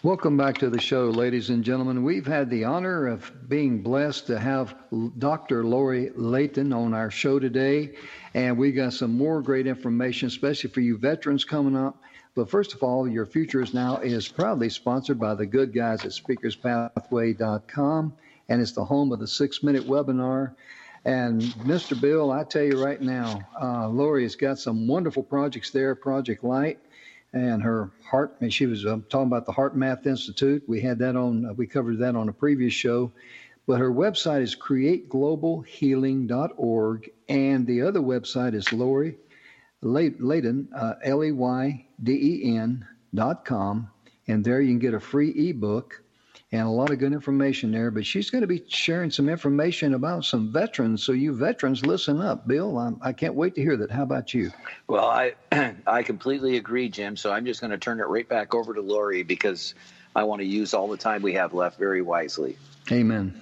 Welcome back to the show, ladies and gentlemen. We've had the honor of being blessed to have Doctor Lori Layton on our show today, and we got some more great information, especially for you veterans coming up. But first of all, Your Future Is Now is proudly sponsored by the good guys at speakers pathway dot com, and it's the home of the six-minute webinar. And Mister Bill, I tell you right now, uh, Lori has got some wonderful projects there, Project Light. And her heart, and she was uh, talking about the Heart Math Institute. We had that on, uh, we covered that on a previous show. But her website is create global healing dot org. And the other website is Lori Layden, uh, L E Y D E N dot com. And there you can get a free ebook and a lot of good information there. But she's going to be sharing some information about some veterans. So you veterans, listen up. Bill, I'm, I can't wait to hear that. How about you? Well, I I completely agree, Jim. So I'm just going to turn it right back over to Lori because I want to use all the time we have left very wisely. Amen.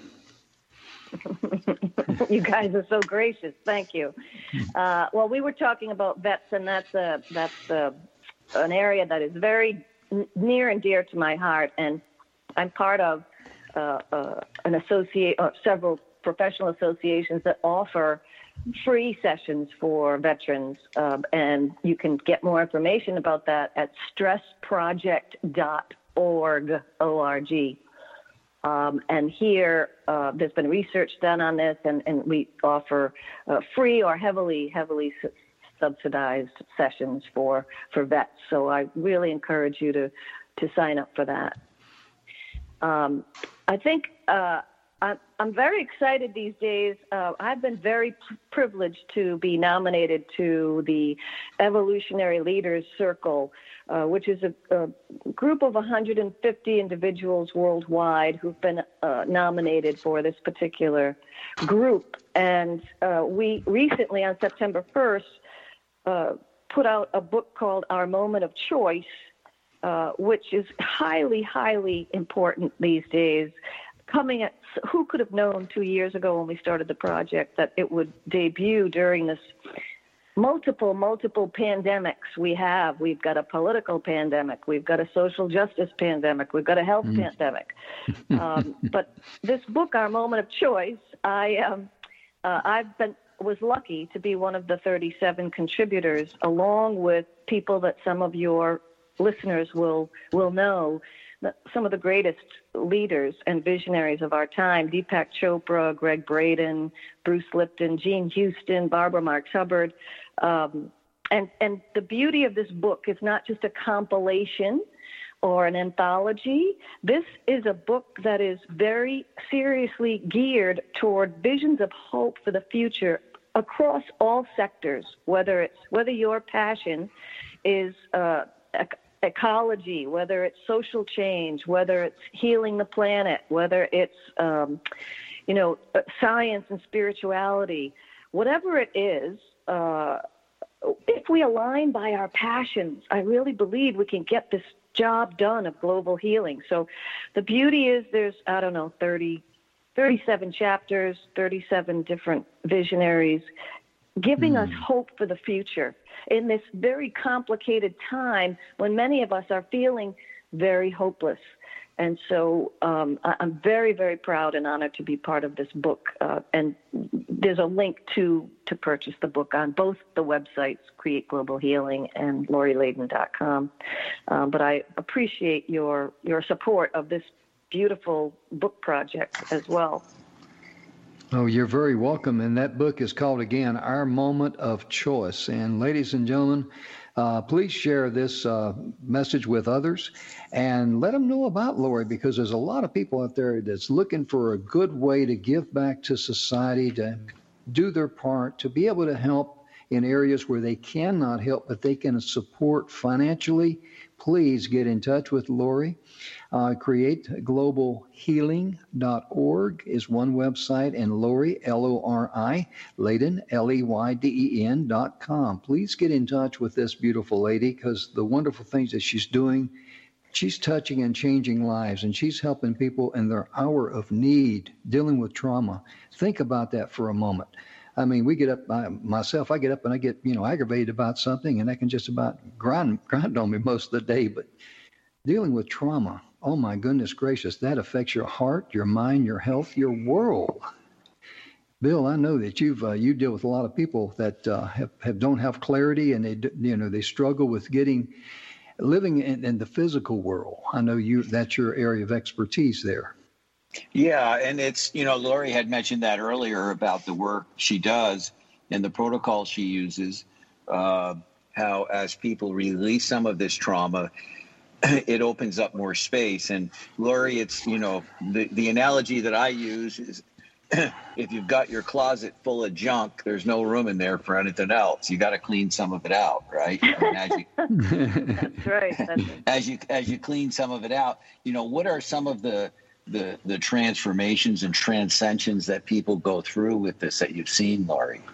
You guys are so gracious. Thank you. Uh, well, we were talking about vets, and that's a, that's a, an area that is very n- near and dear to my heart. And I'm part of uh, uh, an associate, uh, several professional associations that offer free sessions for veterans, um, and you can get more information about that at stress project dot org. O R G. Um, and here, uh, there's been research done on this, and, and we offer uh, free or heavily, heavily su- subsidized sessions for, for vets. So I really encourage you to, to sign up for that. Um, I think uh, I'm, I'm very excited these days. Uh, I've been very p- privileged to be nominated to the Evolutionary Leaders Circle, uh, which is a, a group of one hundred fifty individuals worldwide who've been uh, nominated for this particular group. And uh, we recently, on September first, uh, put out a book called Our Moment of Choice, Uh, which is highly, highly important these days. Coming at, who could have known two years ago when we started the project that it would debut during this multiple, multiple pandemics we have. We've got a political pandemic. We've got a social justice pandemic. We've got a health mm. pandemic. Um, but this book, Our Moment of Choice, I, um, uh, I've been was lucky to be one of the thirty-seven contributors, along with people that some of your listeners will will know, that some of the greatest leaders and visionaries of our time: Deepak Chopra, Greg Braden, Bruce Lipton, Jean Houston, Barbara Marx Hubbard. Um, and, and the beauty of this book is not just a compilation or an anthology. This is a book that is very seriously geared toward visions of hope for the future across all sectors, whether it's whether your passion is uh, ecology, whether it's social change, whether it's healing the planet, whether it's, um, you know, science and spirituality, whatever it is, uh, if we align by our passions, I really believe we can get this job done of global healing. So the beauty is there's, I don't know, thirty, thirty-seven chapters, thirty-seven different visionaries, giving mm. us hope for the future in this very complicated time when many of us are feeling very hopeless. And so um, I'm very, very proud and honored to be part of this book. Uh, and there's a link to, to purchase the book on both the websites, Create Global Healing and Lori Layden dot com. Um, but I appreciate your, your support of this beautiful book project as well. Oh, you're very welcome. And that book is called, again, Our Moment of Choice. And ladies and gentlemen, uh, please share this uh, message with others and let them know about Lori, because there's a lot of people out there that's looking for a good way to give back to society, to do their part, to be able to help in areas where they cannot help, but they can support financially. Please get in touch with Lori. Uh, create global healing dot org is one website, and Lori, L O R I, Layden, L E Y D E N dot com. Please get in touch with this beautiful lady, because the wonderful things that she's doing, she's touching and changing lives, and she's helping people in their hour of need, dealing with trauma. Think about that for a moment. I mean, we get up, I, myself, I get up and I get, you know, aggravated about something, and that can just about grind, grind on me most of the day. But dealing with trauma, oh my goodness gracious, that affects your heart, your mind, your health, your world. Bill, I know that you've uh, you deal with a lot of people that uh, have, have don't have clarity, and they you know they struggle with getting living in, in the physical world. I know you that's your area of expertise there. Yeah, and it's you know Lori had mentioned that earlier about the work she does and the protocol she uses. Uh, how as people release some of this trauma, it opens up more space. And Lori, it's you know the the analogy that I use is, if you've got your closet full of junk, there's no room in there for anything else. You got to clean some of it out, right? I mean, as you, That's right. That's as you as you clean some of it out, you know, what are some of the the the transformations and transcensions that people go through with this that you've seen, Lori?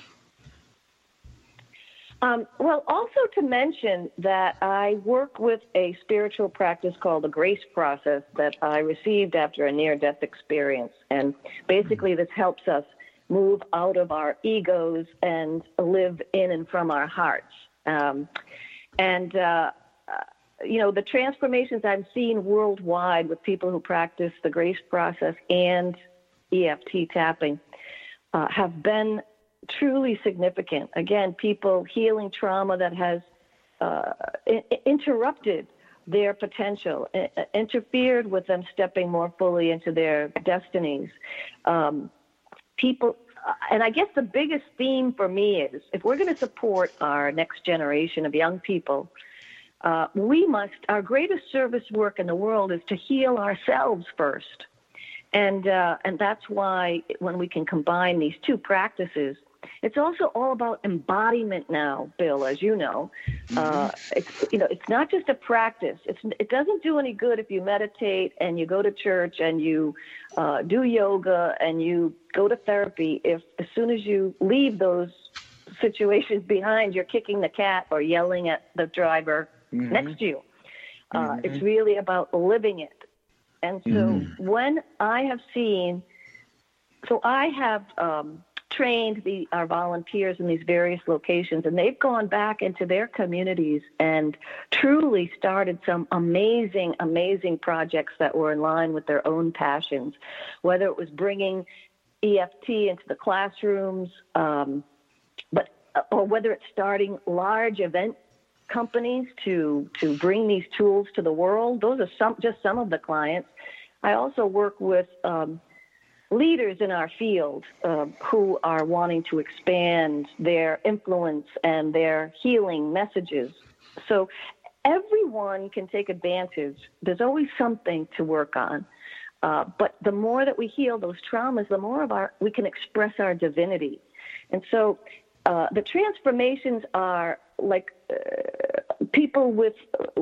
Um, well, also to mention that I work with a spiritual practice called the Grace Process that I received after a near-death experience. And basically this helps us move out of our egos and live in and from our hearts. Um, and, uh, you know, the transformations I've seen worldwide with people who practice the Grace Process and E F T tapping uh, have been truly significant. Again, people healing trauma that has uh, I- interrupted their potential, I- interfered with them stepping more fully into their destinies. Um, people, and I guess the biggest theme for me is if we're going to support our next generation of young people, uh, we must, our greatest service work in the world is to heal ourselves first. And, uh, and that's why when we can combine these two practices, it's also all about embodiment now, Bill, as you know. Uh, it's, you know, it's not just a practice. It's, it doesn't do any good if you meditate and you go to church and you uh, do yoga and you go to therapy if as soon as you leave those situations behind, you're kicking the cat or yelling at the driver mm-hmm. next to you. Uh, mm-hmm. It's really about living it. And so mm-hmm. when I have seen, so I have um, trained the, our volunteers in these various locations, and they've gone back into their communities and truly started some amazing, amazing projects that were in line with their own passions, whether it was bringing E F T into the classrooms, um, but or whether it's starting large event companies to to bring these tools to the world. Those are some just some of the clients. I also work with um, leaders in our field uh, who are wanting to expand their influence and their healing messages. So everyone can take advantage. There's always something to work on. Uh, but the more that we heal those traumas, the more of our we can express our divinity. And so uh, the transformations are like uh, people with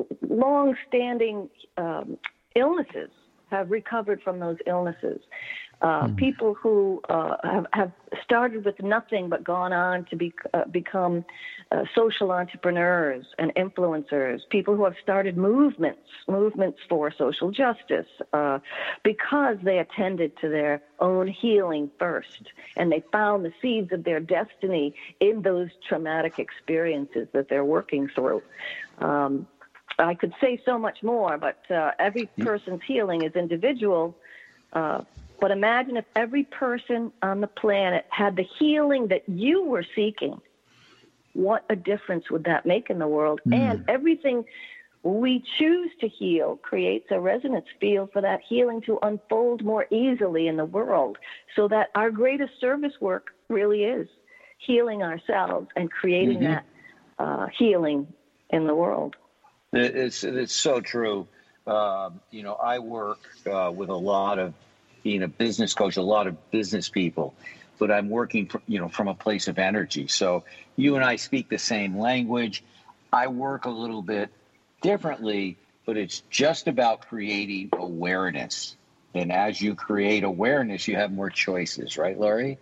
long-standing um, illnesses have recovered from those illnesses. Uh, mm. People who uh, have, have started with nothing but gone on to be, uh, become uh, social entrepreneurs and influencers. People who have started movements, movements for social justice, uh, because they attended to their own healing first, and they found the seeds of their destiny in those traumatic experiences that they're working through. Um, I could say so much more, but uh, every person's healing is individual. Uh, but imagine if every person on the planet had the healing that you were seeking. What a difference would that make in the world? Mm. And everything we choose to heal creates a resonance field for that healing to unfold more easily in the world, so that our greatest service work really is healing ourselves and creating mm-hmm. that uh, healing in the world. It's it's so true. Uh, you know, I work uh, with a lot of, being a business coach, a lot of business people, but I'm working, for, you know, from a place of energy. So you and I speak the same language. I work a little bit differently, but it's just about creating awareness. And as you create awareness, you have more choices, right, Lori?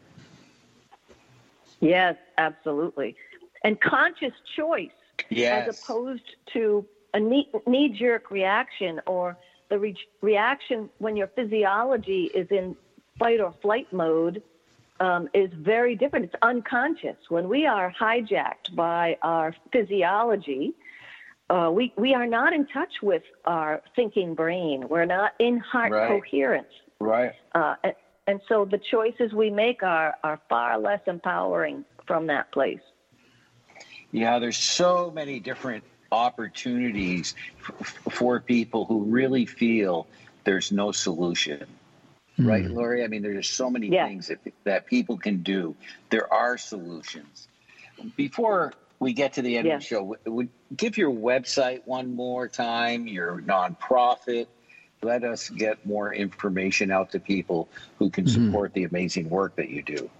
Yes, absolutely. And conscious choice, yes. as opposed to a knee-jerk reaction, or the re- reaction when your physiology is in fight or flight mode um, is very different. It's unconscious. When we are hijacked by our physiology, uh, we, we are not in touch with our thinking brain. We're not in heart Right. coherence. Right. Uh, and, and so the choices we make are, are far less empowering from that place. Yeah, there's so many different opportunities f- for people who really feel there's no solution. Right, Mm. Lori? I mean, there's so many Yeah. things that, that people can do. There are solutions. Before we get to the end Yeah. of the show, w- would give your website one more time, your nonprofit. Let us get more information out to people who can Mhm. support the amazing work that you do.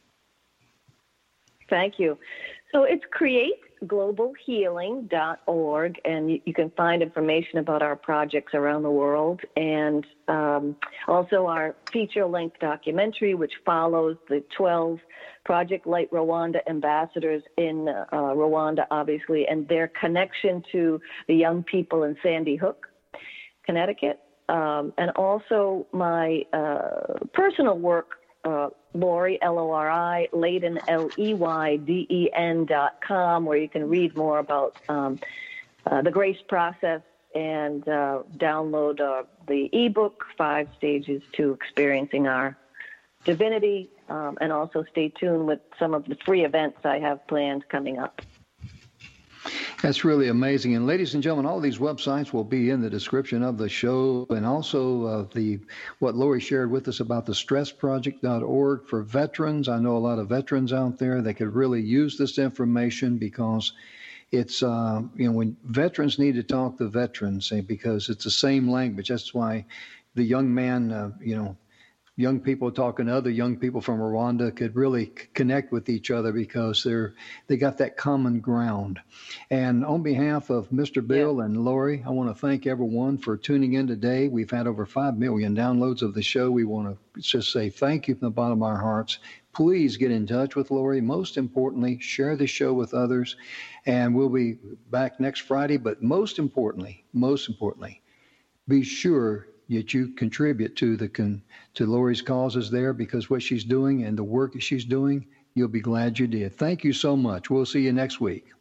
Thank you. So it's create global healing dot org, and you, you can find information about our projects around the world, and um, also our feature-length documentary, which follows the twelve Project Light Rwanda ambassadors in uh, Rwanda, obviously, and their connection to the young people in Sandy Hook, Connecticut, um, and also my uh, personal work. Uh, Lori, L O R I, Leyden, L E Y D E N dot com, where you can read more about um, uh, the grace process and uh, download uh, the ebook, Five Stages to Experiencing Our Divinity, um, and also stay tuned with some of the free events I have planned coming up. That's really amazing. And ladies and gentlemen, all these websites will be in the description of the show, and also uh, the what Lori shared with us about the stress project dot org for veterans. I know a lot of veterans out there that could really use this information, because it's, uh, you know, when veterans need to talk to veterans, eh, because it's the same language. That's why the young man, uh, you know, young people talking to other young people from Rwanda could really c- connect with each other, because they're they got that common ground. And on behalf of Mister Bill and Lori, I want to thank everyone for tuning in today. We've had over five million downloads of the show. We want to just say thank you from the bottom of our hearts. Please get in touch with Lori. Most importantly, share the show with others. And we'll be back next Friday. But most importantly, most importantly, be sure that you contribute to the con, to Lori's causes there, because what she's doing and the work that she's doing, you'll be glad you did. Thank you so much. We'll see you next week.